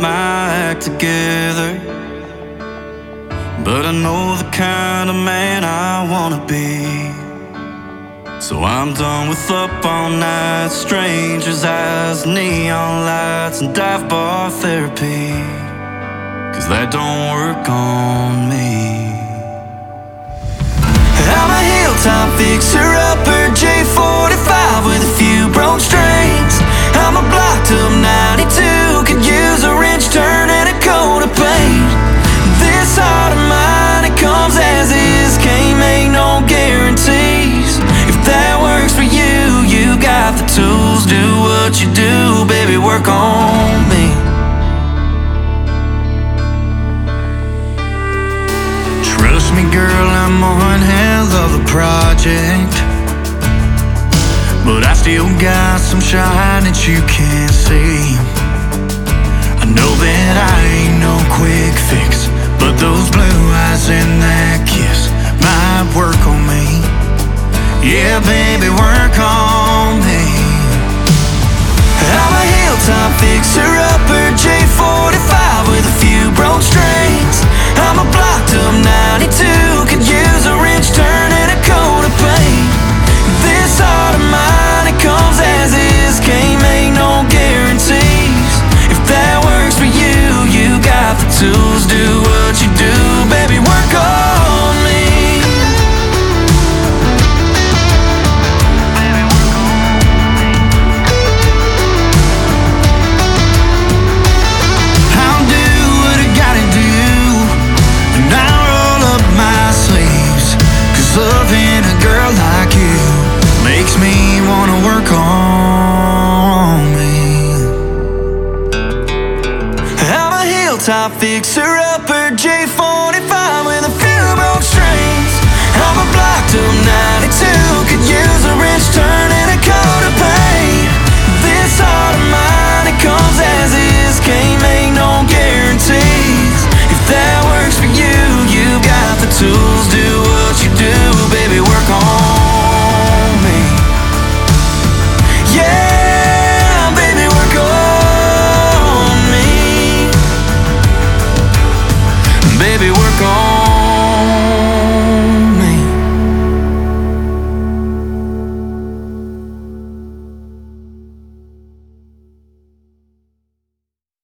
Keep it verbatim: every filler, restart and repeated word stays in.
my act together, but I know the kind of man I wanna be. So I'm done with up all night, strangers' eyes, neon lights, and dive bar therapy, 'cause that don't work on me. I'm a hilltop fixer-upper, J forty-five with a few broke strings. I'm a blocked-up ninety-two, could use a wrench turn and a coat of paint. This heart of mine, it comes as is, can't make no guarantees. If that works for you, you got the tools, do what you do, baby, work on me. Trust me, girl, I'm one hell of a project, but I still got some shine that you can't see. I know that I ain't no quick fix, but those blue eyes and that kiss might work on me. Yeah, baby, work on me. I'm a hilltop fixer-upper, J forty-five with a few broke strings. I'm a blocked-up ninety-two, could use a wrench turn and a coat of paint. This heart of mine, it comes as is, can't make no guarantees. If that works for you, you got the tools, do what you do, baby, work on me. I'll do what I gotta do, and I'll roll up my sleeves, 'cause loving a girl like you makes me wanna work on me. I'm a hilltop fixer-upper, J forty-five with a few broke strings. I'm a blocked-up ninety-two, could use a wrench turn